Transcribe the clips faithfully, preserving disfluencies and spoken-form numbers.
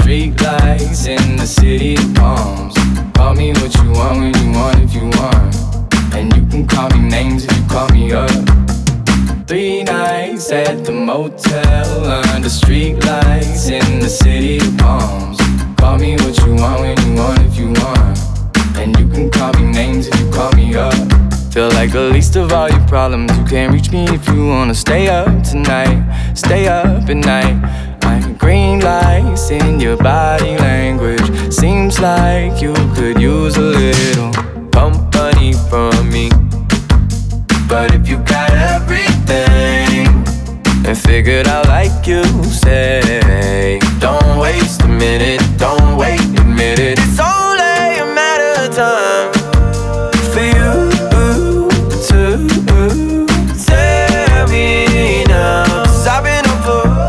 street lights in the city of palms. Call me what you want when you want if you want. And you can call me names if you call me up. Three nights at the motel under street lights in the city of palms. Call me what you want when you want if you want. And you can call me names if you call me up. Feel like the least of all your problems. You can't reach me if you wanna stay up tonight. Stay up at night. I'm green lights in your body language. Seems like you could use a little company from me. But if you got everything and figured out like you say, don't waste a minute, don't wait, admit it. It's only a matter of time for you to tell me now. 'Cause I've been up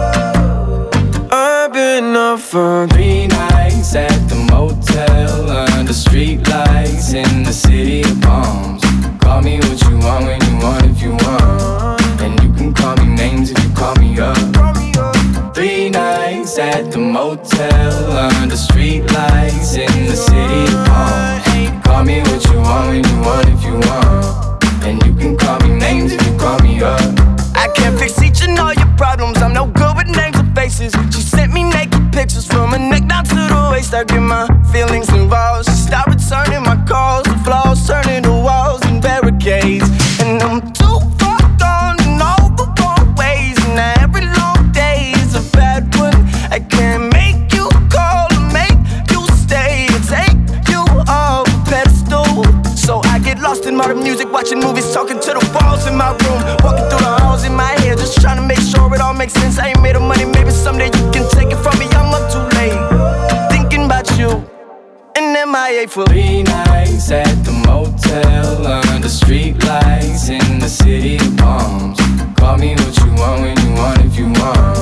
for, I've been up for three nights at the motel under street lights in the city of palms. Call me what you want when you want if you want. And you can call me names if you call me up. Three nights at the motel under street lights in the city of palms. Call me what you want when you want if you want. And you can call me names if you call me up. I can't fix each and all your problems. I'm no good with names or faces. She sent me naked pictures from her neck down to the waist. I get my feelings involved. She stopped returning my calls. The flaws turning to walls and barricades. And I'm too far gone in all the wrong ways. And every long day is a bad one. I can't make you call or make you stay or take you off a pedestal. So I get lost in modern music, watching movies, talking to the walls in my room, walking through the halls in my head, just trying to make sure it all makes sense. I ain't made of money, maybe someday you can take it from me. I'm up too late, thinking about you and M I A for three nights at the motel under street lights in the city of palms. Call me what you want when you want if you want.